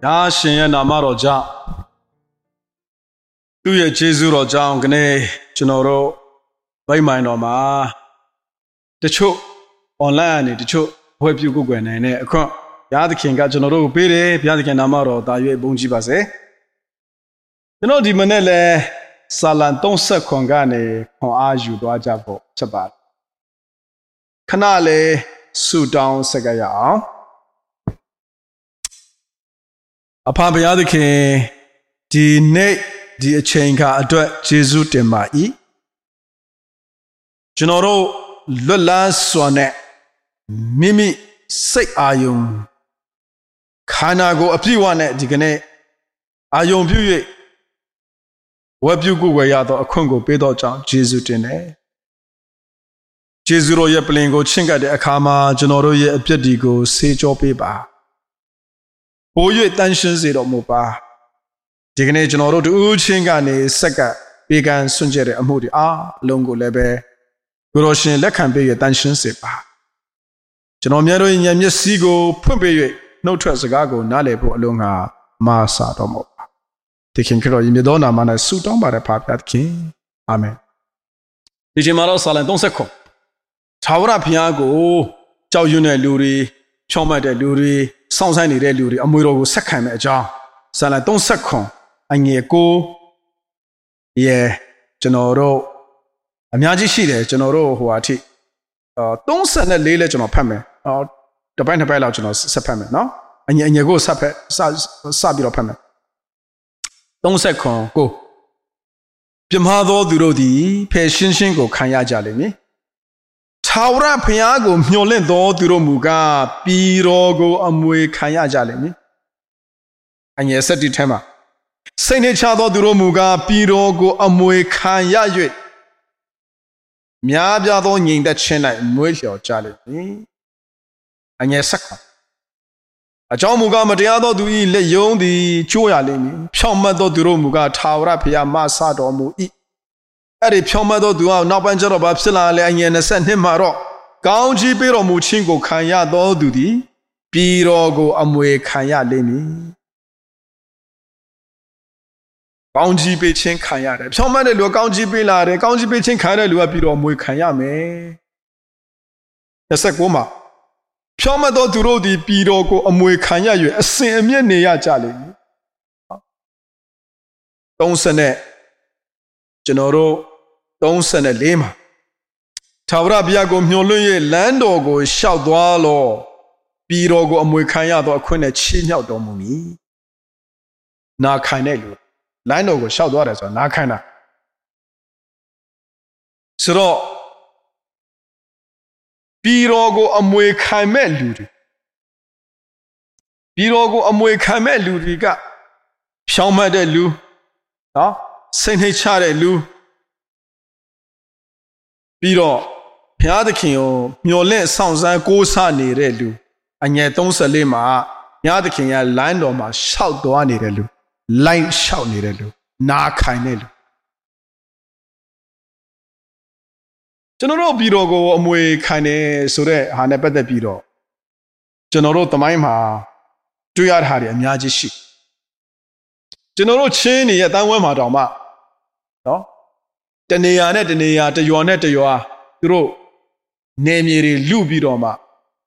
ဒါရှင်ရဲ့နာမတော်ကြောင့်သူ့ရဲ့ကျေးဇူးတော်ကြောင့်ခနေ့ကျွန်တော်တို့ဗိမာန်တော်မှာတချို့ online အနေတချို့ဘွဲ့ပြုကိုယ်ွယ်နိုင်တဲ့အခုဘုရားသခင်ကကျွန်တော်တို့ကိုပေးတယ်ဘုရားသခင်နာမတော်တာ၍ဘုန်းကြီးပါစေကျွန်တော်ဒီမနေ့လဲစာလံ30ခွန်ကနေခွန်အားယူသွားကြဖို့ချက်ပါတယ်ခဏလေးဆုတောင်းဆက်ကြရအောင်အဖဘုရားသခင်ဒီနေ့ဒီအချိန်ခါအတွက်ယေရှုတင်ပါ၏ကျွန်တော်တို့လွတ်လပ်စွာနဲ့မိမိစိတ်အာယုံခန္ဓာကိုယ်အပြည့်အဝနဲ့ဒီကနေ့အာယုံပြု၍ဝတ်ပြုကိုယ်ဝယ်ရသောအခွင့်ကိုပေးသောကြောင့်ယေရှုတင်တယ်ယေရှုတော်ရဲ့ပလင်ကိုချင့်ကပ်တဲ့အခါမှာကျွန်တော်တို့ရဲ့အပြစ်တွေကိုဆေးကြောပေးပါပို၍တန်ရှင်းစေတော်မူပါဒီကနေ့ကျွန်တော်တို့တူးချင်းကနေစက်ကပေးကမ်းဆွန့်ကြတဲ့အမှုတွေအားအလုံးကိုလည်းပဲကိုရောရှင်လက်ခံပေး၍တန်ရှင်းစေပါကျွန်တော်များတို့ဉာဏ်မျက်စိကိုဖွင့်ပေး၍နှုတ်ထွက်စကားကိုနားလည်ဖို့အလုံးငါမာစာတော်မူပါသခင်ခရစ်တော်ယင်မြတ်သောနာမ၌ဆုတောင်းပါတယ်ဖခင်သခင်အာမင်ဒီချိန်မှာတော့စာလံ30ခုသာဝရဘုရားကိုကြောက်ရွံ့တဲ့လူတွေဖြောင့်မတ်တဲ့လူတွေစောင့်ဆိုင်နေတဲ့လူတွေအမွေတော်ကိုဆက်ခံမဲ့အကြောင်းစာလံ30ခုအငယ်ကိုကျွန်တော်တို့အများကြီးရှိတယ်ကျွန်တော်တို့ဟိုအထိ34လဲကျွန်တော်ဖတ်မယ်တပိုင်းတစ်ပိုင်းလောက်ကျွန်တော်ဆက်ဖတ်မယ်နော်အငယ်ကိုဆက်ပြီးတော့ဖတ်မယ်30ခုကိုပြမသောသူတို့သည်ဖယ်ရှင်းရှင်းကိုခံရကြလိမ့်မည်ထာဝရဘုရားကိုမျှော်လင့်သောသူတို့မူကားပြည်တော်ကိုအမွေခံရကြလိမ့်မည်အငယ်7ထဲမှာစိတ်နှချသောသူတို့မူကားပြည်တော်ကိုအမွေခံရ၍များပြားသောငြိမ်သက်ခြင်း၌မွေးလျော်ကြလိမ့်မည်အငယ်7အကြောင်းမူကားမတရားသောသူ၏လက်ယုံသည်ကျိုးရလိမ့်မည်ဖြောင့်မတ်သောသူတို့မူကားထာဝရဘုရားမဆတော်မူ၏အဲ့ဒီဖြောင့်မတ်သောသူဟာနောက်ပိုင်းကျတော့ဘာဖြစ်လာလဲအငယ်22မှာတော့ကောင်းကြီးပေးတော်မူခြင်းကိုခံရသောသူသည်ပြည်တော်ကိုအမွေခံရလိမ့်မည်ကောင်းကြီးပေးခြင်းခံရတယ်ဖြောင့်မတ်တဲ့လူကကောင်းကြီးပေးလာတယ်ကောင်းကြီးပေးခြင်းခံရတဲ့လူကပြည်တော်အမွေခံရမယ်29မှာဖြောင့်မတ်သောသူတို့သည်ပြည်တော်ကိုအမွေခံရ၍အစဉ်အမြဲနေရကြလိမ့်မည်30နဲ့ကျွန်တော်တို့34မှာထာဝရဘုရားကိုမျှော်လင့်၍လမ်းတော်ကိုရှောက်သွားလောပြည်တော်ကိုအမွေခံရသောအခွင့်နဲ့ချီးမြှောက်တော်မူမည်နာခံတဲ့လူလမ်းတော်ကိုရှောက်သွားတယ်ဆိုတာနာခံတာဆိုတော့ပြည်တော်ကိုအမွေခံမဲ့လူတွေပြည်တော်ကိုအမွေခံမဲ့လူတွေကဖြောင့်မတ်တဲ့လူနော်စိတ်နှိမ့်ချတဲ့လူပြီးတော့ဘုရားသခင်ကိုမျှော်လင့်ဆောင်စမ်းကိုးစားနေတဲ့လူအငယ်34မှာဘုရားသခင်ကလမ်းတော်မှာရှောက်သွားနေတဲ့လူလိုက်ရှောက်နေတဲ့လူနာခံတဲ့လူကျွန်တော်တို့ပြည်တော်ကိုအမွေခံတယ်ဆိုတဲ့ဟာနဲ့ပတ်သက်ပြီးတော့ကျွန်တော်တို့သမိုင်းမှာတွေ့ရတဲ့ဟာတွေအများကြီးရှိကျွန်တော်တို့ချင်းနေရဲ့တန်းဝဲမှာတောင်မှနော်တနေရာနဲ့တနေရာတရွာနဲ့တရွာသူတို့နေမြေတွေလူပြီးတော့မှ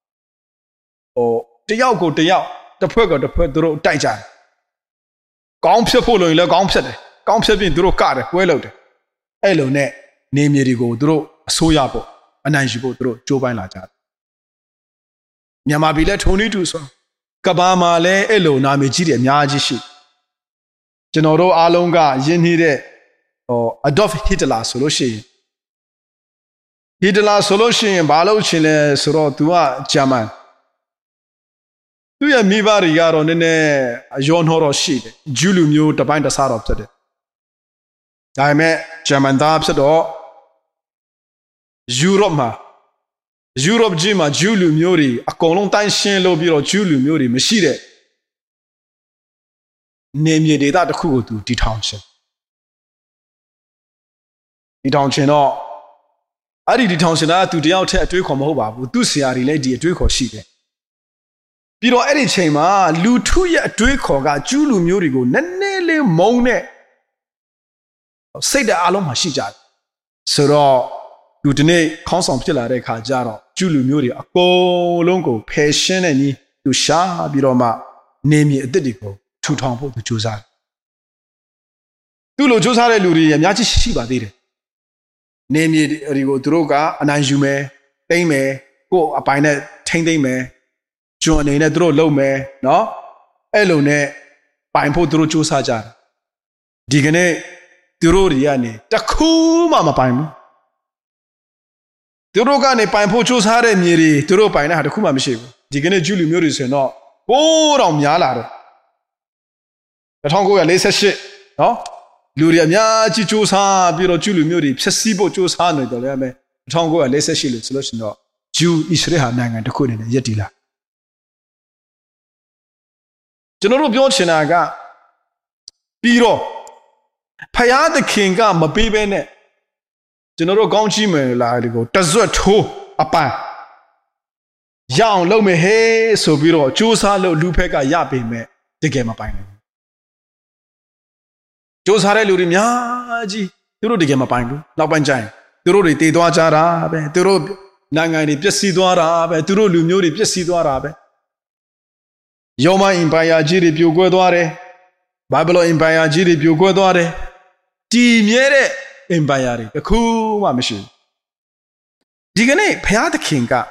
တယောက်ကိုတယောက်တစ်ဖွဲ့ကတစ်ဖွဲ့သူတို့တိုက်ကြတယ်ကောင်းဖြစ်ဖို့လို့ရင်လည်းကောင်းဖြစ်တယ်ကောင်းဖြစ်ပြီးသူတို့ကတယ်ပွဲလုပ်တယ်အဲ့လိုနဲ့နေမြေတွေကိုသူတို့အစိုးရဖို့အနိုင်ယူဖို့သူတို့ကြိုးပမ်းလာကြတယ်မြန်မာပြည်လည်းထုံနည်းတူဆိုကဘာမှာလည်းအဲ့လိုနာမည်ကြီးတယ်အများကြီးရှိကျွန်တော်တို့အားလုံးကယဉ်နေတဲ့Adolf Hitler ဆိုလို့ရှိရင်Hitler ဆိုလို့ရှိရင်ဘာလို့ချင်လဲဆိုတော့ तू ကဂျာမန်သူ့ရဲ့မိဘတွေကတော့နည်းနည်းအယောနှောတော့ရှိတယ်ဂျူးလူမျိုးတစ်ပိုင်းတစ်စားတော့ဖြစ်တယ်ဒါပေမဲ့ဂျာမန်သားဖြစ်တော့ယူရိုပကြီးမှာဂျူးလူမျိုးတွေအကုန်လုံးတိုင်းရှင်းလို့ပြီးတော့ဂျူးလူမျိုးတွေမရှိတဲ့နေမြေဒေသတစ်ခုကို तू တည်ထောင်ခြင်းတော့အဲ့ဒီတည်ထောင်ရှင်က तू တယောက်ထက်အတွေးခေါ်မဟုတ်ပါဘူးသူ့ဆရာတွေလည်းဒီအတွေးခေါ်ရှိတယ် Biro any chama, Lutuya Dracoga, Julu Murigo, Nanele Mone. Say the Alom Hashija. So, Lutene, Consum Pilare Kajaro, Julu Muri, a go longo, patient and you sha biroma, name ye a dedico, 2 tombo to Josar. Tulo Josare Luri and Yachi Shiba did it. Name ye Rigo Droga, an anjume, they may go a pine, 10 day may. Join in a draw low me, no? Elone, Pine Potro Josajar. Digane, Duroriani, Takuma Pine. Durogane Pine Pochos had a miri, Duro Pine had a Kuma Mishi. Digane Julie Muris, no? Oh, on Yala. The Tongo a laser shit, no? Luria Miachi Josa, Biro Julie Muri, Pesibo Josano, the Lame, Tongo a laser shilling solution, no? Jew Ishreha Nang and the Kudin, Yetila. General Biochinaga Biro Paya the King got my baby. General Gonchime Ladigo, does it ho a pa. Young low me hey, so Biro, Josa lo Lupeka Yapi me, the game of pine. Josare Lurimyaji, Duro the game of pine, not by giant. Duro de Doajara, Duro Nangani, Pesidoara, Duro Lumuri, Pesidoara. Yoma Empire Jiri Puguadore, Babylon Empire Jiri Puguadore, Timiere Empire, the cool machine. Digane, Paya the Kinga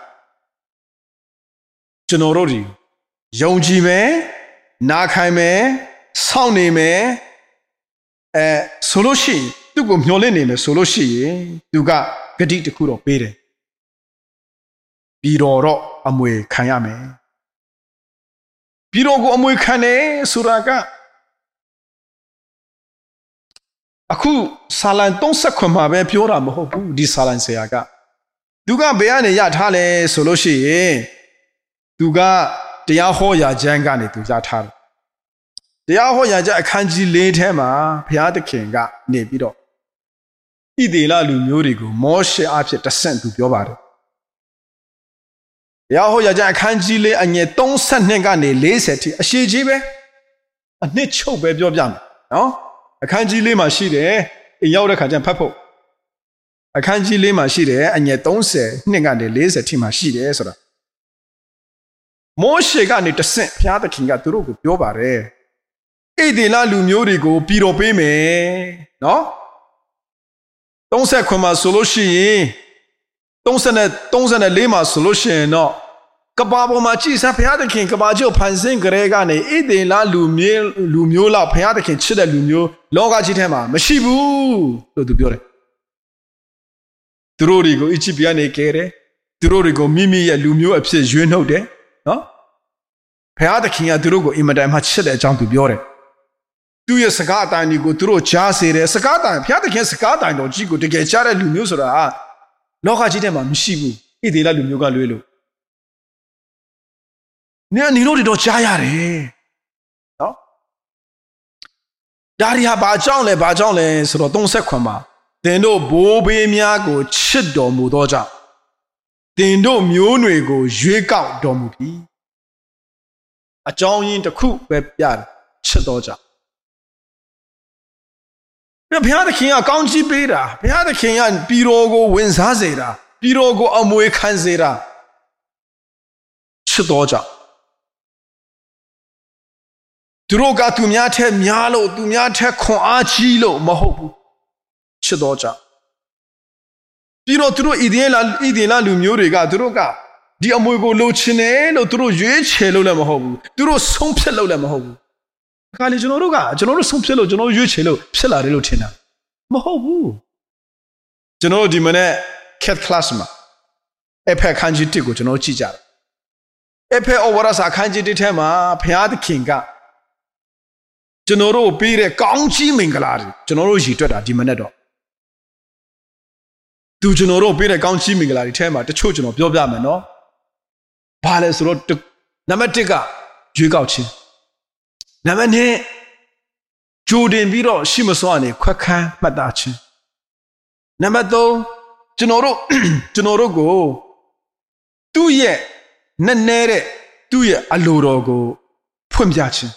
Generori, Yonji me, Nakai me, Sauni me, Soloshi, Dugo Nolene, Soloshi, Duga, Gadi the Kuro Bede. Bidoro Amwe Kayame. Birogo Amuikane, Suraga Aku Salan don't Sakuma, Piora Mohopu, this Salan Seaga. Duga Beane Yatale, Soloshi, Duga, the Yahoya Jangani to Yatar. The Yahoya Kanji laid him, Pia the Kinga, Nebido. Idela Lumurigo, Moshe Apset descent to Biobari. Yahoya Kanjile and yet don't send Negani lazy a she jibe a nicho baby of yam. No, a Kanjile machine, a Yoda Kajan Papo. A Kanjile machine and yet don't say Negani lazy machine. Moshe Gani descent Piata Kinga to Rugo Biobare. Edela Lumurigo, Piro Pime. No, don't say Kuma Soloshi. Don't send a lima solution, no. Kababo Machi, Sapiatakin, Kabajo, Pansin, Gregane, Edela Lumiola, Piatakin, Chida Lumio, Loga Chitema, Mashibu, to the Bure. Durorigo, Ichipiane Kere, Durorigo, Mimi, Lumio, upstairs, you know there, no? Piatakin, Durugo, Imadam had shed a jump to Bure. 2 years Sagata, and you go through Chassi, Sagata, Piatakin Sagata, and Ojigo to get Chara Lumusura. Loga Jitema, Mishibu, Idela Lumuga Lulu. Nino di Jayare. No? Daria Bajonle, so don't sequama. They know Bobe Miago, Chido Mudoja. They know Munuego, Juega Domuki. A John in the cook web yard, Chidoja. Behind the king, a county beta. Behind the king and Pirogo wins Hazera. Pirogo Amwe Kanzera. Chidoja. Droga to Miate Mialo, to Miate Coachilo, Mahobu. Chidoja. Piro through Idela Lumuriga, Droga. Diamugo Lucine, no through Yuchelo Lamahobu. Through Sumpelo Lamahobu. Kali Genoruga, Genoro Sumpelo, Genono Yuchelo, Pilla Lutina. Mahobu. Geno di Mane, Cat Classma. Epe Kanji Tigo, Geno Chija. Epe Overas a Kanji di Tema, Piad Kinga. Genoro Pire, Gongji Mingalari, Genoro Jitoda di Manedo. Do Genoro Pire, Gongji Mingalari Tema, the children of Yobama, no? Palace Road to Namatiga, Jugauchi. Namane Judin Viro, Shimaswani, Quaka, Madachi. Namato, Genoro go. 2 years, Nanere, သူ့ရဲ့အလိုတော်ကိုဖွင့်ပြခြင်း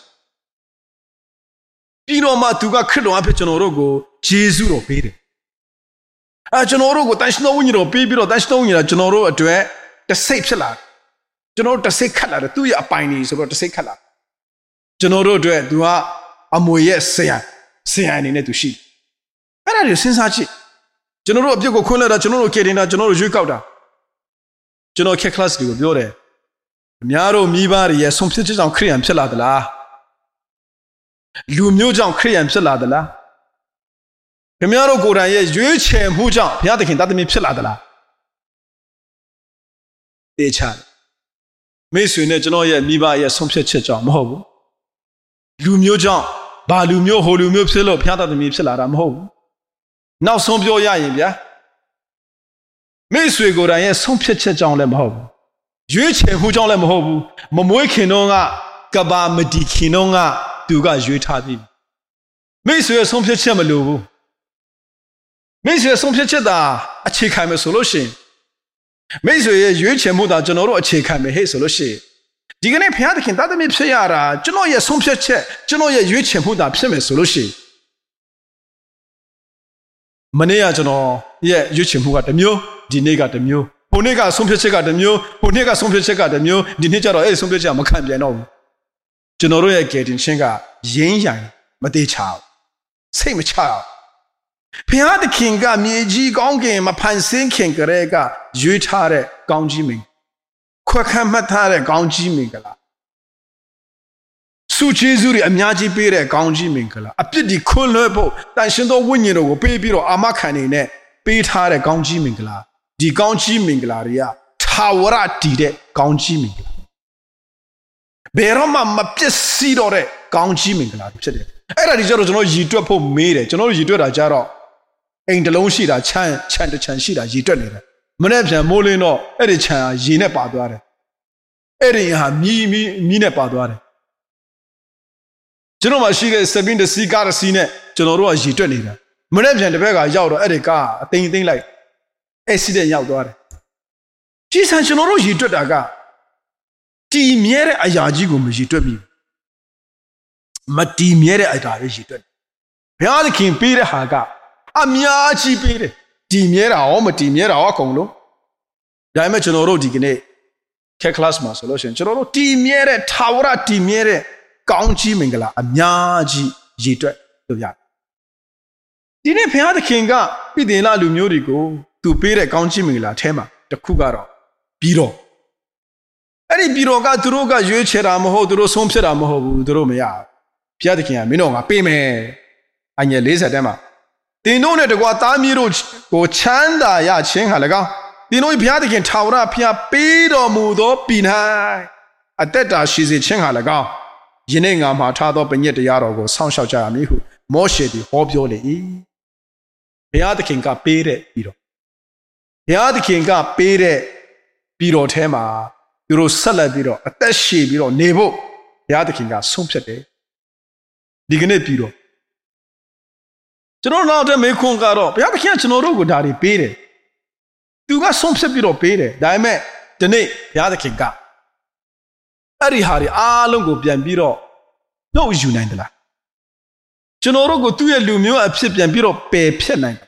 ပြီးတော့မှသူကခရစ်တော်အဖြစ်ကျွန်တော်တို့ကိုယေရှုတော်ပေးတယ်ကျွန်တော်တို့ကိုတန်ရှင်တော်ဝိညာဉ်တော်ပေးပြီးတော့တန်ရှင်တော်ဝိညာဉ်တော်ကျွန်တော်တို့အတွက်တစိတ်ဖြစ်လာကျွန်တော်တို့တစိတ်ခတ်လာတယ်သူ့ရဲ့အပိုင်တွေဆိုတော့တစိတ်ခတ်လာကျွန်တော်တို့အတွက်သူကအမွေရဲ့ဆရာအနေနဲ့သူရှိတယ်အဲ့ဒါတွေစဉ်းစားကြည့်ကျွန်တော်တို့အပြစ်ကိုခွင့်လွှတ်တာကျွန်တော်တို့ကယ်တင်တာကျွန်တော်တို့ရွေးကောက်တာကျွန်တော်ခက် class တွေကိုပြောတယ်အများတို့မိဘတွေရဲ့ဆုံးဖြတ်ချက်ကြောင့်ခရိယန်ဖြစ်လာသလားလူမျိုးကြောင့်ခရိယန်ဖြစ်လာသလားခင်ဗျားတို့ကိုယ်တိုင်ရဲ့ရွေးချယ်မှုကြောင့်ဘုရားသခင်သားသမီးဖြစ်လာသလားတေချာမိတ်ဆွေနဲ့ကျွန်တော်ရဲ့မိဘရဲ့ဆုံးဖြတ်ချက်ကြောင့်မဟုတ်ဘူးလူမျိုးကြောင့်ဘာလူမျိုးဟိုလူမျိုးဖြစ်လို့ဘုရားသားသမီးဖြစ်လာတာမဟုတ်ဘူးနောက်ဆုံးပြောရရင်ဗျာမိတ်ဆွေကိုယ်တိုင်ရဲ့ဆုံးဖြတ်ချက်ကြောင့်လည်းမဟုတ်ဘူးရွေးချယ်မှုကြောင့်လည်းမဟုတ်ဘူးမမွေးခင်တော့ကဘာမတီခင်တော့သူကရွေးထားပြီးမိတ်ဆွေရဲ့ဆုံးဖြတ်ချက်မလိုဘူးမိတ်ဆွေဆုံးဖြတ်ချက်သာအခြေခံမယ်ဆိုလို့ရှိရင်မိတ်ဆွေရဲ့ရွေးချယ်မှုသာကျွန်တော်တို့အခြေခံမယ်ဟဲ့ဆိုလို့ရှိရင်ဒီကနေ့ဘုရားသခင်သားသမီးဖြစ်ရတာကျွန်တော်ရဲ့ဆုံးဖြတ်ချက်ကျွန်တော်ရဲ့ရွေးချယ်မှုသာဖြစ်မယ်ဆိုလို့ရှိရင်မနေ့ကကျွန်တော်ရဲ့ရွေးချယ်မှုကတစ်မျိုးဒီနေ့ကတစ်မျိုးဟိုနေ့ကဆုံးဖြတ်ချက်ကတစ်မျိုးဟိုနေ့ကဆုံးဖြတ်ချက်ကတစ်မျိုးဒီနေ့ကျတော့အဲ့ဆုံးဖြတ်ချက်ကမခံပြန်တော့ဘူးကျွန်တော်တို့ရဲ့ကယ်တင်ခြင်းကရင်းရိုင်မသေးချဘူးစိတ်မချဘူးဘုရားသခင်ကမြေကြီးကောင်းကင်မဖန်ဆင်းခင်ကလေးကရွေးထားတဲ့ကောင်းကြီးမင်ခွက်ခမ်းမှတ်ထားတဲ့ကောင်းကြီးမင်္ဂလာဆုကျေးဇူးတွေအများကြီးပေးတဲ့ကောင်းကြီးမင်္ဂလာအပြစ်ဒီခွင့်လွှဲဖို့တန်ရှင်သောဝိညာဉ်တော်ကိုပေးပြီးတော့အာမခံနေနဲ့ပေးထားတဲ့ကောင်းကြီးမင်္ဂလာဒီကောင်းကြီးမင်္ဂလာတွေကထာဝရတည်တဲ့ကောင်းကြီးမင်္ဂလာဘယ်တော့မှမပြည့်စည်တော့တဲ့ကောင်းကြီးမင်္ဂလာဖြစ်တယ်အဲ့ဒါဒီကျတော့ကျွန်တော်ရည်တွက်ဖို့မေးတယ်ကျွန်တော်ရည်တွက်တာကြတော့အိမ်တစ်လုံးရှိတာခြံတစ်ခြံရှိတာရည်တွက်နေတယ်မနေ့ပြန်မိုးလင်းတော့အဲ့ဒီခြံဟာရေနဲ့ပါသွားတယ်အဲ့ဒီဟာမီးနဲ့ပါသွားတယ်ကျွန်တော်မှရှိတဲ့စပင်းတစီကားတစီနဲ့ကျွန်တော်တို့ကရည်တွက်နေတာမနေ့ပြန်တစ်ဘက်ကရောက်တော့အဲ့ဒီကားအသိသိမ့်လိုက်အက်ဆီဒန့်ရောက်သွားတယ်ကြီးစံကျွန်တော်တို့ရည်တွက်တာကတည်မြဲတဲ့အရာကြီးကိုမရည်တွက်ဘူးမတည်မြဲတဲ့အရာတွေရည်တွက်ဘုရားသခင်ပေးတဲ့ဟာကအများကြီးပေးတယ်တည်မြဲတာရောမတည်မြဲတာရောအကုန်လုံးဒါပေမဲ့ကျွန်တော်တို့ဒီကနေ့ခက် class မှာဆိုလို့ရှိရင်ကျွန်တော်တို့တည်မြဲတဲ့ထာဝရတည်မြဲတဲ့ကောင်းကြီးမင်္ဂလာအများကြီးရည်တွက်လို့ရတယ်ဒီနေ့ဘုရားသခင်ကပြည်တင်လာလူမျိုးတွေကိုသူပေးတဲ့ကောင်းကြီးမင်္ဂလာအဲမှာတစ်ခုကတော့ပြီးတော့အဲ့ဒီပြီးတော့ကသူတို့ကရွေးချယ်တာမဟုတ်သူတို့ဆုံးဖြတ်တာမဟုတ်ဘူးသူတို့မရဘုရားသခင်ကမင်းတို့ငါပေးမယ်အငယ်40တဲမှာတင်တို့နဲ့တကွာသားမြေတို့ကိုချမ်းသာရခြင်းဟာ၎င်းတင်တို့ဘုရားသခင်ထာဝရဘုရားပေးတော်မူသောပြည်၌အသက်တာရှိစေခြင်းဟာ၎င်းယနေ့ငါမှာထားသောပညတ်တရားတော်ကိုစောင့်ရှောက်ကြရမည်ဟုမောရှေသည်ဟောပြောလေ၏ဘုရားသခင်ကပေးတဲ့ပြီးတော့ဘုရားသခင်ကပေးတဲ့ပြီးတော့ထဲမှာသူတို့ဆက်လက်ပြီးတော့အသက်ရှည်ပြီးတော့နေဖို့ဘုရားသခင်ကဆုံးဖြတ်တယ်ဒီကနေ့ပြီးတော့ကျွန်တော်နောက်တဲ့မေခွန်းကတော့ဘုရားသခင်ကကျွန်တော်တို့ကိုဒါတွေပေးတယ်သူကဆုံးဖြတ်ပြီးတော့ပေးတယ်ဒါပေမဲ့ဒီနေ့ဘုရားသခင်ကအဲ့ဒီဟာတွေအားလုံးကိုပြန်ပြီးတော့နှုတ်ယူနိုင်သလားကျွန်တော်တို့ကိုသူ့ရဲ့လူမျိုးအဖြစ်ပြန်ပြီးတော့ပယ်ဖြတ်နိုင်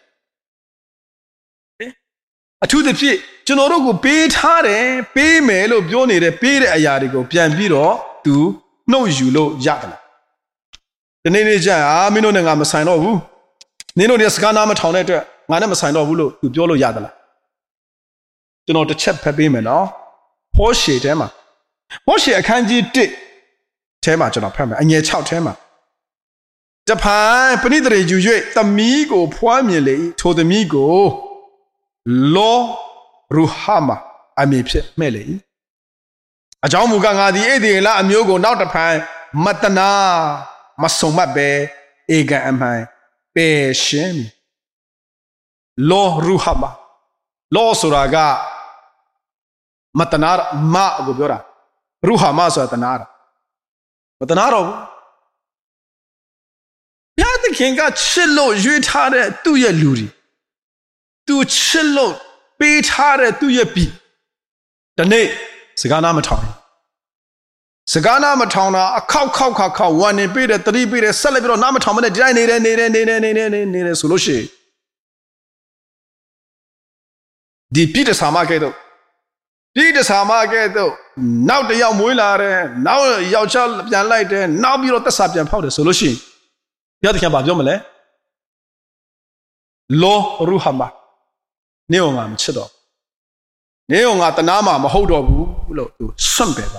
အထူးသဖြင့်ကျွန်တော်တို့ကိုပေးထားတယ်ပေးမယ်လို့ပြောနေတဲ့ပေးတဲ့အရာတွေကိုပြန်ပြီးတော့သူနှုတ်ယူလို့ရတယ်လားဒီနေ့ကျရင်မင်းတို့နဲ့ငါမဆိုင်တော့ဘူးနင်တို့ဒီစကားနားမထောင်တဲ့အတွက်ငါနဲ့မဆိုင်တော့ဘူးလို့သူပြောလို့ရသလားကျွန်တော်တစ်ချက်ဖတ်ပေးမယ်နော်ဟောရှေထဲမှာဟောရှေအခန်းကြီး1ထဲမှာကျွန်တော်ဖတ်မယ်အငယ်6ထဲမှာတဖန်ပဏိသရေယူ၍သမီးကိုဖွားမြင်လေ၏ထိုသမီးကိုလောရူဟာမာအမည်ဖြင့်မှဲ့လေ၏အကြောင်းမူကားငါသည်ဣသရေလအမျိုးကိုနောက်တဖန်မတနာမဆုံမတ်ပဲဧကန်အမှန်ပယ်ရှင်းလောရူဟာမာလောဆိုတာကမတနာမကိုပြောတာရူဟာမာဆိုတာတနာတာမတနာတော့ဘူးဘုရားသခင်ကချစ်လို့ရွေးထားတဲ့သူ့ရဲ့လူတွေသူချစ်လို့ပေးထားတဲ့သူ့ရဲ့ပြည်ဒီနေ့စကားနားမထောင် Sagana Matona, a cow, one in Peter, 3 Peter, celebrate Namatomana, Nene, Solushi. The Peter Samakedo. Peter Samakedo. Now the young Muilare, now your child, light, now you the subject powder solution. The other about Yomale. Lo Ruhama. Neongam Chido. Neong at the Nama, Mahodo, to some paper.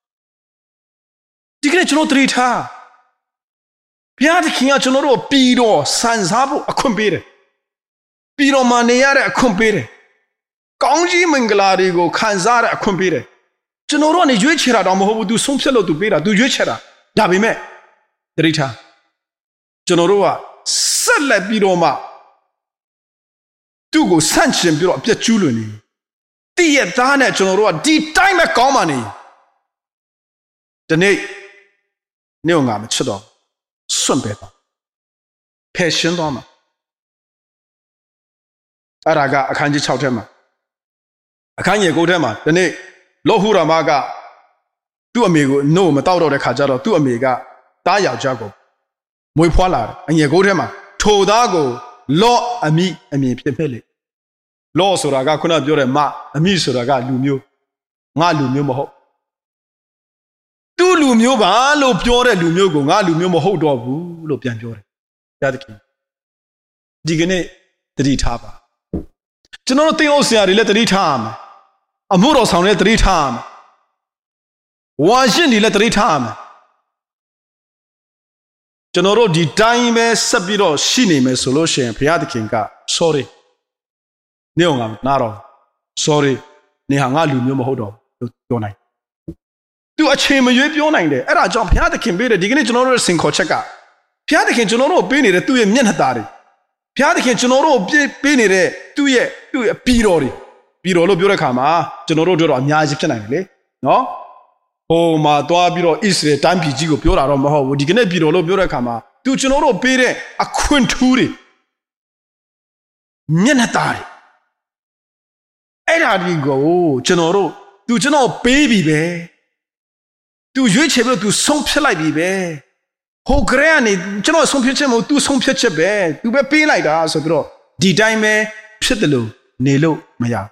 Digre chuno trita. Piat kinga chuno pido sansabu a compere. Pido maniare a compere. Kongji Mangalarigo Kanzara a compere. Chunoro ni juichera domo do sumpselo to bera do juichera. Dabime. Trita. Chunoroa sella bidoma. Tugo sanchin biro piachuluni. Tia dane chunoroa di time a comani. The name. Neongam Chido, Sumpeta, Passion Doma. Araga, a kanji chautema. A kanye go tema, the name Lohura Maga, 2 amigo, no Matado de Kajaro, 2 amiga, Daya Jago, Muipola, and ye go tema, Todago, Law, Ami, Pepele. Law Suraga, Kuna Bure Ma, Ami Suraga, Lumio, Ma Lumio. Tu lumio ba lo piore lumio go nga lumio moဟုတ်တော့ဘူးလို့ပြန်ပြောတယ်။တရားသခင်ဒီကနေ့တတိထားပါ။ကျွန်တော်တို့သင်ဥစ္စာတွေလည်းတတိထားရမယ်။အမှုတော်ဆောင်လည်းတတိထားရမယ်။ဝါရှင်တွေလည်းတတိထားရမယ်။ကျွန်တော်တို့ဒီတိုင်းပဲဆက်ပြီးတော့ရှိနေမယ်ဆိုလို့ရှိရင်ဘုရားသခင်က sorry နေအောင်ငါနားတော့ sorry နေဟာငါလူမျိုးမဟုတ်တော့လို့ပြောနိုင်သူအချိန်မရွေးပြောနိုင်တယ်အဲ့ဒါကြောင့်ဘုရားသခင်ပေးတယ်ဒီကနေ့ကျွန်တော်တို့စင်ခေါ်ချက်ကဘုရားသခင်ကျွန်တော်တို့ပေးနေတဲ့သူ့ရဲ့မျက်နှာသားတွေဘုရားသခင်ကျွန်တော်တို့ပေးနေတဲ့သူ့ရဲ့ပြည်တော်တွေပြည်တော်လို့ပြောတဲ့အခါမှာကျွန်တော်တို့တို့တော့အများကြီးဖြစ်နိုင်တယ်လေနော်ဟိုမှာသွားပြီးတော့ဣသရေလတိုင်းပြည်ကြီးကိုပြောတာတော့မဟုတ်ဘူးဒီကနေ့ပြည်တော်လို့ပြောတဲ့အခါမှာသူကျွန်တော်တို့ပေးတဲ့အခွင့်ထူးတွေမျက်နှာသားတွေအဲ့ဒါတွေကိုကျွန်တော်တို့သူကျွန်တော်ပေးပြီပဲသူရွေးချယ်ပြီးတော့သူဆုံးဖြတ်လိုက်ပြီပဲဟိုကရဲကနေကျွန်တော်ဆုံးဖြတ်ချက်မဟုတ်သူဆုံးဖြတ်ချက်ပဲသူပဲပေးလိုက်တာဆိုပြီးတော့ဒီတိုင်းပဲဖြစ်တယ်လို့နေလို့မရ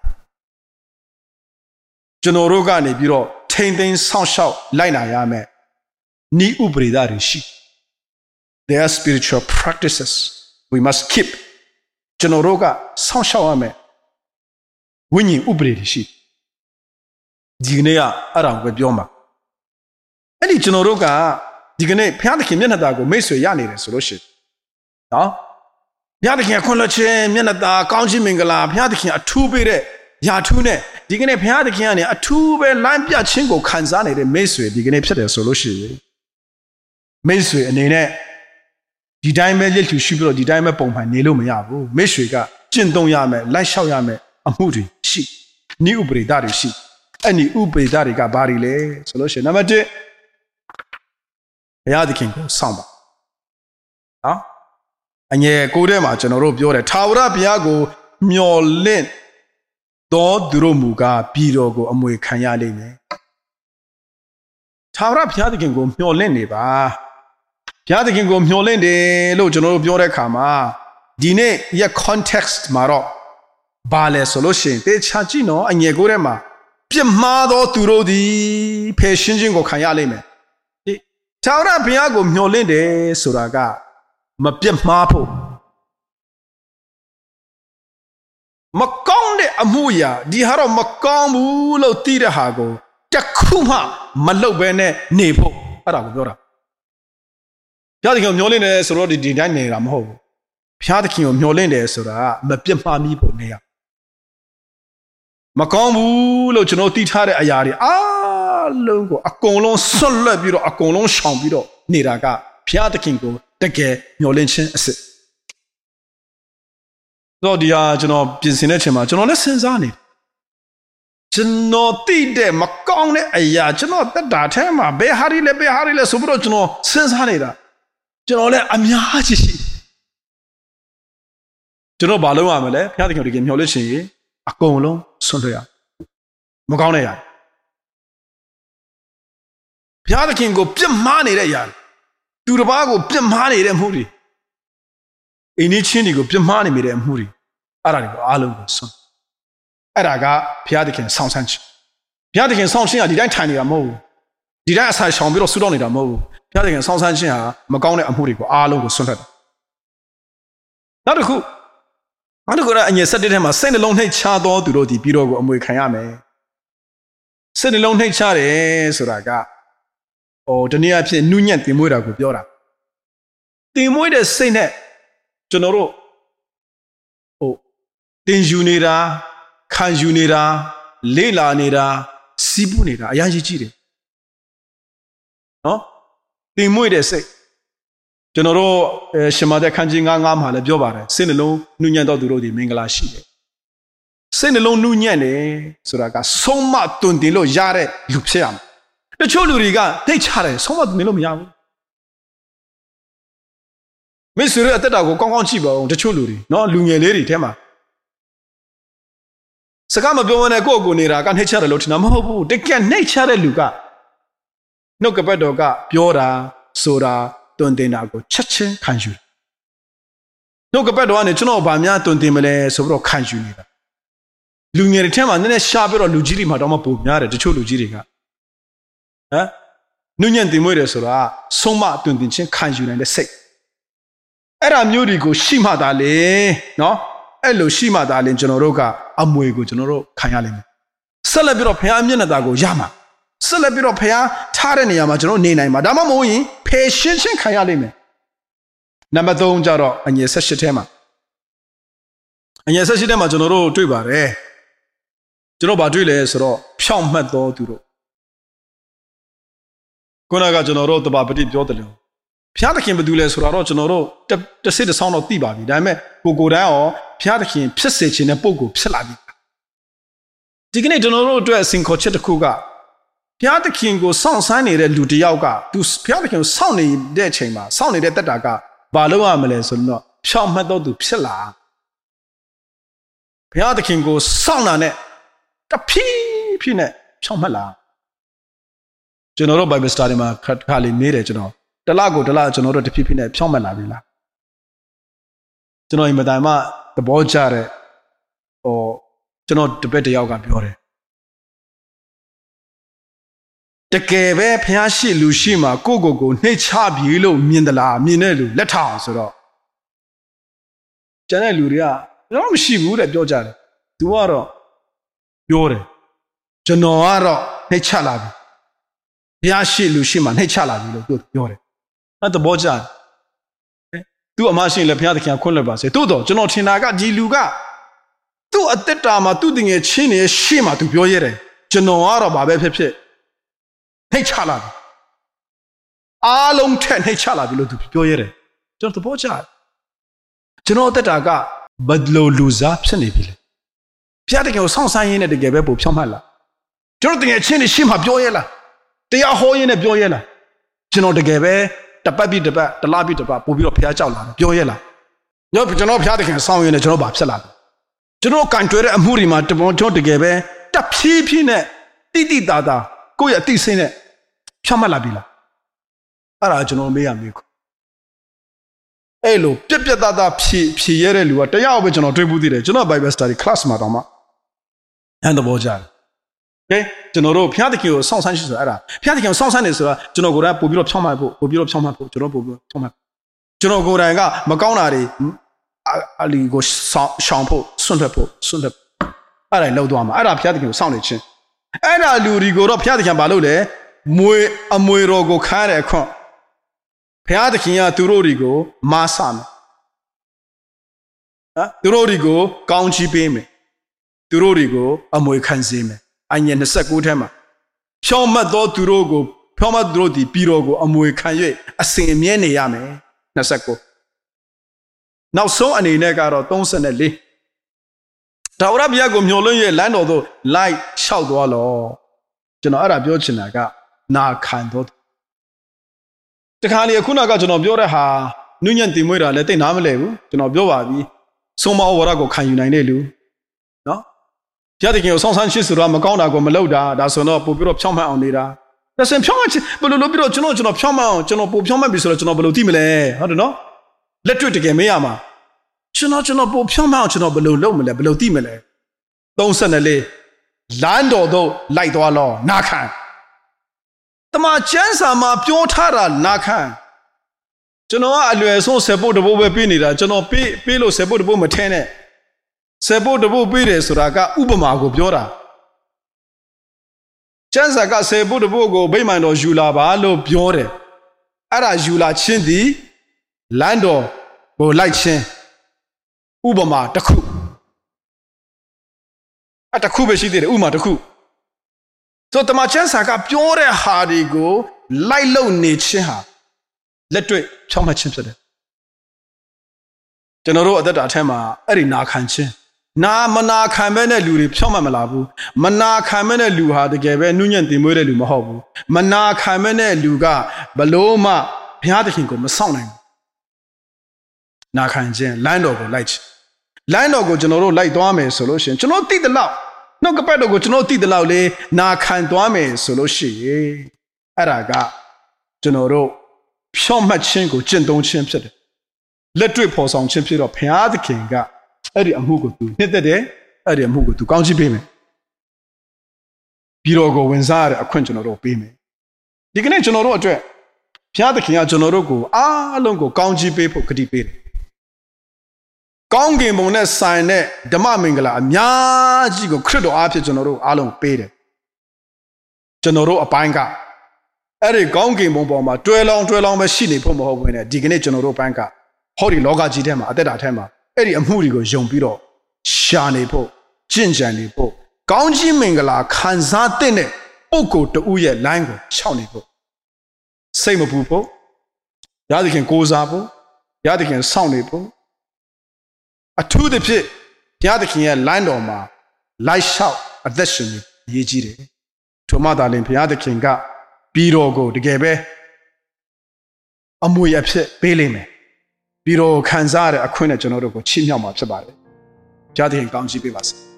ကျွန်တော်တို့ကနေပြီးတော့ထိမ့်သိမ်းဆောင်းရှောက်လိုက်နာရမယ်ဤဥပဒေတွေရှိ There are spiritual practices we must keep ကျွန်တော်တို့ကဆောင်းရှောက်ရမယ်ဝိညာဉ်ဥပဒေတွေရှိဒီကနေ့ကအဲ့ဒါကိုပြောမှာအဲ့ဒီကျွန်တော်တို့ကဒီကနေ့ဘုရားသခင်မျက်နှာသားကိုမိတ်ဆွေရနေတယ်ဆိုလို့ရှိရင်နော်ဘုရားသခင်ခွန်လွှတ်ခြင်းမျက်နှာသားကောင်းခြင်းမင်္ဂလာဘုရားသခင်အထူးပေးတဲ့ယာထူးနဲ့ဒီကနေ့ဘုရားသခင်ကနေအထူးပဲလမ်းပြခြင်းကိုခံစားနေတဲ့မိတ်ဆွေဒီကနေ့ဖြစ်တယ်ဆိုလို့ရှိရင်မိတ်ဆွေအနေနဲ့ဒီတိုင်းပဲလက်ထူရှိပြီးတော့ဒီတိုင်းပဲပုံမှန်နေလို့မရဘူးမိတ်ဆွေကကျင့်သုံးရမယ်လိုက်လျှောက်ရမယ်အမှုတွေရှိဤဥပဒေတွေရှိအဲ့ဒီဥပဒေတွေကဘာတွေလဲဆိုလို့ရှိရင်နံပါတ်1ဘုရားသခင်ကိုစောင့်ပါနော်အငယ်ကိုထဲမှာကျွန်တော်တို့ပြောတယ်ထာဝရဘုရားကိုမျှော်လင့်တော်သူတို့မူကားပြည်တော်ကိုအမွေခံရလိမ့်မယ်ထာဝရဘုရားသခင်ကိုမျှော်လင့်နေပါဘုရားသခင်ကိုမျှော်လင့်တယ်လို့ကျွန်တော်တို့ပြောတဲ့အခါမှာဒီနေ့ရဲ့ context မှာတော့ဘာလဲဆိုလို့ရှိရင်တေချာကြည့်နော်အငယ်ကိုထဲမှာပြစ်မှားသောသူတို့သည်ဖယ်ရှင်းခြင်းကိုခံရလိမ့်မယ်ထာဝရဘုရားကိုမျှော်လင့်တယ်ဆိုတာကမပြတ်မှားဖို့မကောင်းတဲ့အမှုရာဒီဟာတော့မကောင်းဘူးလို့သိတဲ့ဟာကိုတခုမှမလုပ်ဘဲနဲ့နေဖို့အဲ့ဒါကိုပြောတာဘုရားသခင်ကိုမျှော်လင့်တယ်ဆိုတော့ဒီတိုင်းနေတာမဟုတ်ဘူးဘုရားသခင်ကိုမျှော်လင့်တယ်ဆိုတာကမပြတ်မှားမိဖို့နေရမကောင်းဘူးလို့ကျွန်တော်သိထားတဲ့အရာတွေအားလုံးကိုအကုန်လုံးဆွတ်လွတ်ပြီးတော့အကုန်လုံးရှောင်ပြီးတော့နေတာကဘုရားသခင်ကိုတကယ်မျှော်လင့်ခြင်းအစစ်တော့ဒီဟာကျွန်တော်ပြင်ဆင်တဲ့အချိန်မှာကျွန်တော်လည်းစဉ်းစားနေကျွန်တော်သိတဲ့မကောင်းတဲ့အရာကျွန်တော်တက်တာထဲမှာဘယ်ဟာတွေလဲဆိုပြီးတော့ကျွန်တော်စဉ်းစားနေတာကျွန်တော်လည်းအများကြီးရှိကျွန်တော်ဘာလုပ်ရမလဲဘုရားသခင်ကိုတကယ်မျှော်လင့်ခြင်းအကုန်လုံးဆွတ်လွတ်ရမကောင်းတဲ့အရာ Piada King go pim money there yan. Do the bago pim money them huri. In each chini go pim money me them huri. Arago alo son. Araga Piada King sound sanch. Piada King sound shin did I tiny a mo. Did I say shall be Sudan in a mo. Piada King sound sanch Magone and huri go alo son. Not a who. I don't go and you said him a send alone hey chado to the Piro and we kayame. Send alone hey chare, Suraga. Or the near Nunian Timura go Yora. Timuida say that, General. Oh, Tinjunira, Kanjunira, Lela Nira, Sibunira, Ayaji. No? Timuida say. General Shimada Kanjingam had a job, send alone Nunian Doduro di Mingalashi. Send alone Nunian, Suraga, so much Tundilo Yare, Lupseam. The Choluriga, they chare, somewhat Milum. Miss Ratago, Kong Chibo, the Choluri, no Lunia Lady Tema. Sagama Bona go near, can hitch a lotinam, they can nature a luga. No capadoga, Piora, Sora. Nago, Chache, Kanju. No Capado, it's no Bamia, Tontimele, Sobro Kanju. Lumiere Tema, then a sharper or Lugiri Madama Pugna, the Chu Lugiriga. Eh? Nunian Timure Sora, Soma Tuntin Kanju and the sick. Era Murigo, Shima Dale, no? Elo Shima Dale, Generoga, Amuego, General Kayalin. Celebrate of Yamianago, Yama. Celebrate of Pea, Tarani Yamajano, Nina, Madama Moi, patience and Kayalime. Namadon Jaro, and yes, Shetema. And yes, Shetema General Tribare. Genoba Drilles or Pion Medo Duro. Gonaga General to Babadi Jodelo. Piatakin Bedules or Rogenoro, the city sound of Tibabi, Dame, who go down, Piatakin, Psich in a Pogo, Pselabi. Dignity General dressing Cochetta Kuga. Piata King go sound signing at Lutiaga, to Piata King sounding their chamber, sounding at the Daga, Balo Ameles or no, Sham Medo to Psela. Piata King go sound on it, the Pine, Chamala. General Bible study ma Kali made it, the Lago, the large General the Pipine, Chamala Villa. General Madama, the Bojare, or General the better Yaga Biore. The Gave Piashi Lushima, Gogo, Nature Bilo, Mindala, Minelu, let house at all. Janaluria, no, she would at Georgia. Duaro, Yore, Genoaro, Nachalabi. Piashi Lushima, Nachalabi, good, Yore. Not the Bojan. Do a machine, La Piata Colabas, Tudo, Genotinaga, Giluga. Do a tetama, doing a chini, Shima to Pioere, Genoaro, Babe Pepe. Hey Chala. Along 10 Hey Chala below to Pioere. Just the Boja. That I got Badlo Luza, Seneville. Piatico sounds sign at the Gabebo Chamala. Jordan a chin is Shima Bioela. They are hoy in a Bioela. Geno de Gabe, the Baby the Bat, the Labi the Bat, Bobio Piachala, Bioela. No Geno Piatican sound in a Job Salad. Geno can't wear a Murima to Monto de Gabe, the Pipine, Didi Dada, go at this in it. Chamalabila. Arajano me amico. Elo, Pipia Dada Piere Lua, the Yawajano Tribudi, General Bible study class, Madama. And the Bojan. Okay, General Piatico, Son Sanchez, Piatico, Son Sanchez, General Gora, Bobilo Tomapo, Bobilo Tomapo, General Tomapo. General Goranga, Magonari, Ali go shampoo, Sundapo. I know Dama, I have Piatico, Soundage. And I do Rigoro Piatican Balode, Amuero Kare Con. Piaticia Turorigo, Masan. Turorigo, County Beme. Turorigo, Amoikanzeme. Anyen the Sakutema. Shoma do Turogo, Poma Drodi, Pirogo, Amoikanye, a singing Yame, Nasako. Now so an inegaro, don't send a lee. Taurabiago Moloye land although light shout wallo. General Biochinaga, na candot. The Kali Kunaga Genobiora, Nunian Timura, let in Amalevu, Genobioavi, Soma Orago can unite. No? Piatico, Son Sanchez, Ramagona, go Meloda, that's no Popuro Chama on Lira. ဒါဆိုရင်ဖြောင်းမှချင်းဘယ်လိုလုပ်ပြီးတော့ကျွန်တော်ဖြောင်းမှအောင်ကျွန်တော်ပို့ဖြောင်းမှပြီဆိုတော့ကျွန်တော်ဘယ်လိုသိမလဲဟုတ်တယ်နော်လက်တွေ့တကယ်မေးရမှာကျွန်တော်ပို့ဖြောင်းမှအောင်ကျွန်တော်ဘယ်လိုလုပ်မလဲဘယ်လိုသိမလဲ34လမ်းတော်သို့လိုက်သွားလောနာခံတမန်ကျမ်းစာမှာပြောထားတာနာခံကျွန်တော်ကအလွယ်ဆုံးဆက်ဖို့တဘိုးပဲပေးနေတာကျွန်တော်ပေးလို့ဆက်ဖို့တဘိုးမထဲနဲ့ဆက်ဖို့တဘိုးပေးတယ်ဆိုတာကဥပမာကိုပြောတာကျမ်းစာကဆက်ဖို့တဘိုးကိုဗိမာန်တော်ယူလာပါလို့ပြောတယ်အဲ့ဒါယူလာခြင်းသည်လမ်းတော်ကိုလိုက်ခြင်းဥပမာတစ်ခုအဲ့တစ်ခုပဲရှိသေးတယ်ဥပမာတစ်ခုဆိုတမန်ကျမ်းစာကပြောတဲ့ဟာတွေကိုလိုက်လုံနေခြင်းဟာလက်တွေ့ဖြောင်းမှတ်ခြင်းဖြစ်တယ်ကျွန်တော်တို့အသက်တာအထက်မှာအဲ့ဒီနာခံခြင်းမနာခံမဲ့တဲ့လူတွေဖြောင်းမှတ်မလာဘူးမနာခံမဲ့တဲ့လူဟာတကယ်ပဲနှုညံ့တင်မွေးတဲ့လူမဟုတ်ဘူးမနာခံမဲ့တဲ့လူကဘလို့မှဘုရားသခင်ကိုမဆောင်နိုင်ဘူးနာခံခြင်းလမ်းတော်ကိုလိုက်ခြင်းလမ်းတော်ကိုကျွန်တော်တို့လိုက်သွားမယ်ဆိုလို့ရှိရင်ကျွန်တော်သိတဲ့လောက်နှုတ်ကပတ်တော်ကိုကျွန်တော်သိတဲ့လောက်လေးနာခံသွားမယ်ဆိုလို့ရှိရင်အဲ့ဒါကကျွန်တော်တို့ဖြောင့်မတ်ခြင်းကိုကျင့်သုံးခြင်းဖြစ်တယ်လက်တွေ့ဖော်ဆောင်ခြင်းဖြစ်တော့ဘုရားသခင်ကအဲ့ဒီအမှုကိုသူနှစ်သက်တယ်အဲ့ဒီအမှုကိုသူကောင်းချီးပေးမယ်ပြီးတော့ကိုဝင်စားရတဲ့အခွင့်ကျွန်တော်တို့ပေးမယ်ဒီကနေ့ကျွန်တော်တို့အတွက်ဘုရားသခင်ကကျွန်တော်တို့ကိုအားလုံးကိုကောင်းချီးပေးဖို့ကတိပေးတယ်ကောင်းကင်ဘုံနဲ့ဆိုင်တဲ့ဓမ္မမင်္ဂလာအများကြီးကိုခရစ်တော်အားဖြင့်ကျွန်တော်တို့အားလုံးပေးတယ်ကျွန်တော်တို့အပိုင်းကအဲ့ဒီကောင်းကင်ဘုံပေါ်မှာတွဲလောင်းပဲရှိနေဖို့မဟုတ်ဘူးနဲ့ဒီကနေ့ကျွန်တော်တို့ဘက်ကဟောဒီလောကကြီးထဲမှာအသက်တာထဲမှာအဲ့ဒီအမှုတွေကိုယုံပြီးတော့ရှာနေဖို့ကျင့်ကြံနေဖို့ကောင်းကြီးမင်္ဂလာခံစားတဲ့ပုဂ္ဂိုလ်တဦးရဲ့လိုင်းကိုရှောက်နေဖို့စိတ်မပူဖို့ဘုရားသခင်ကိုးစားဖို့ဘုရားသခင်စောင့်နေဖို့အထူးသဖြင့်ဘုရားသခင်ရဲ့လိုင်းတော်မှာလိုက်လျှောက်အသက်ရှင်နေရည်ကြီးတယ်ထို့မှသာလျှင်ဘုရားသခင်ကပြီးတော်ကိုတကယ်ပဲအမွေအဖြစ်ပေးလိမ့်မယ်ပြီးတော့ခံစားရတဲ့အခွင့်နဲ့ကျွန်တော်တို့ကိုချီးမြှောက်မှာဖြစ်ပါတယ်။ကြားသခင်ကောင်းချီးပေးပါစေ။